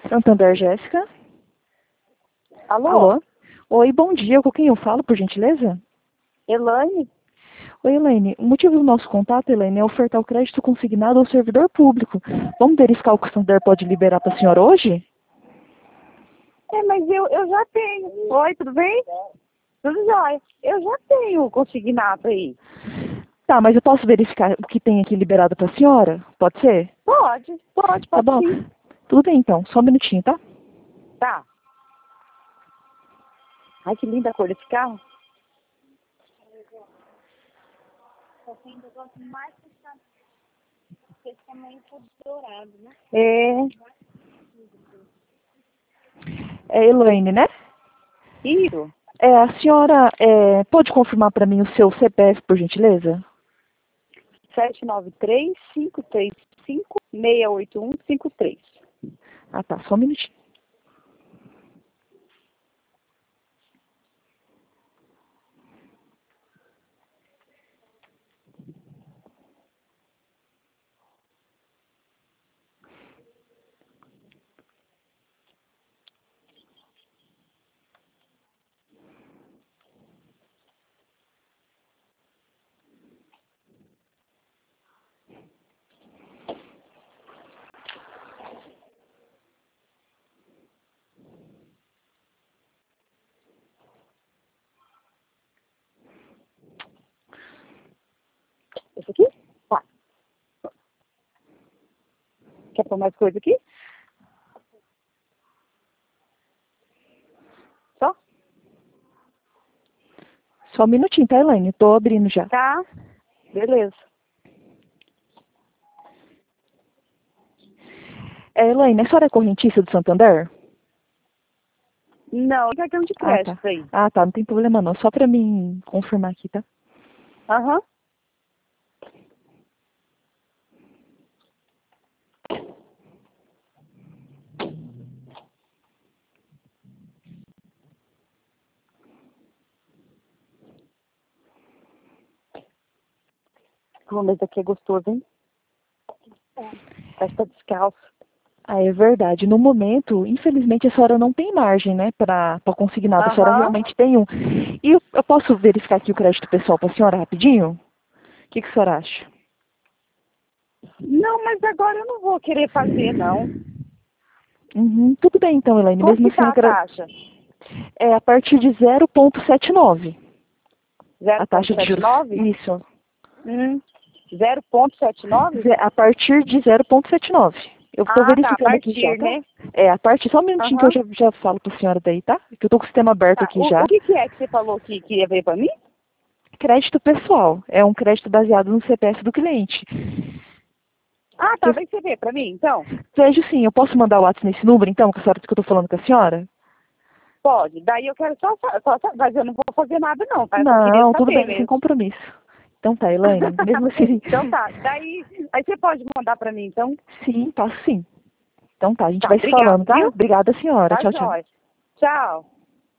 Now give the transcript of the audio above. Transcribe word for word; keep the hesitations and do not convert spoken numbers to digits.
Santander, Jéssica. Alô? Alô? Oi, bom dia. Com quem eu falo, por gentileza? Elaine? Oi, Elaine. O motivo do nosso contato, Elaine, é ofertar o crédito consignado ao servidor público. Vamos verificar o que o Santander pode liberar para a senhora hoje? É, mas eu, eu já tenho. Oi, tudo bem? Tudo jóia. Eu já tenho o consignado aí. Tá, mas eu posso verificar o que tem aqui liberado para a senhora? Pode ser? Pode, pode, Tá pode bom? sim. Tudo bem, então. Só um minutinho, tá? Tá. Ai, que linda a cor desse carro. É. É Elaine, né? Isso. É, a senhora é, pode confirmar para mim o seu C P F, por gentileza? sete nove três, cinco três cinco, seis oito um cinco três. Ah, tá. Só um minutinho. Esse aqui? Tá. Quer pôr mais coisa aqui? Só? Só um minutinho, tá, Elaine? Tô abrindo já. Tá. Beleza. É, Elaine, a senhora é correntista do Santander? Não, cartão de Ah, tá. crédito aí. Ah, tá. Não tem problema não. Só pra mim confirmar aqui, tá? Aham. Vamos ver, esse aqui é gostoso, hein? Parece que tá descalço. Ah, é verdade. No momento, infelizmente, a senhora não tem margem, né, para consignado. A senhora Aham. realmente tem um. E eu, eu posso verificar aqui o crédito pessoal para a senhora rapidinho? O que, que a senhora acha? Não, mas agora eu não vou querer fazer, não. Uhum, tudo bem, então, Elaine. Quanto Mesmo que assim, tá eu a quero... taxa? É a partir de zero vírgula setenta e nove. A taxa de juros. zero vírgula setenta e nove? Isso. Hum. zero vírgula setenta e nove? Ze- A partir de zero vírgula setenta e nove. Eu estou Ah, tá. A verificando aqui já, partir, tá? né? É, a parte, só um minutinho que eu Aham. já, já falo para a senhora daí, tá? Que eu estou com o sistema aberto Tá. aqui O, já. o que, que é que você falou que, que ia ver pra mim? Crédito pessoal. É um crédito baseado no C P F do cliente. Ah, Que tá. eu Vai você ver pra mim, então? vejo sim. Eu posso mandar o WhatsApp nesse número, então, que a senhora que eu estou falando com a senhora? Pode. Daí eu quero só, só, só... Mas eu não vou fazer nada, não, tá? Eu só queria Não, tudo saber bem, sem mesmo. compromisso. Então tá, Elaine. Mesmo assim. Então tá. Daí... Aí você pode mandar pra mim, então? Sim, posso sim. Então tá, a gente Tá. vai se falando, Obrigado, tá? viu? Obrigada, senhora. Tá, Tchau, tchau. jóia. Tchau.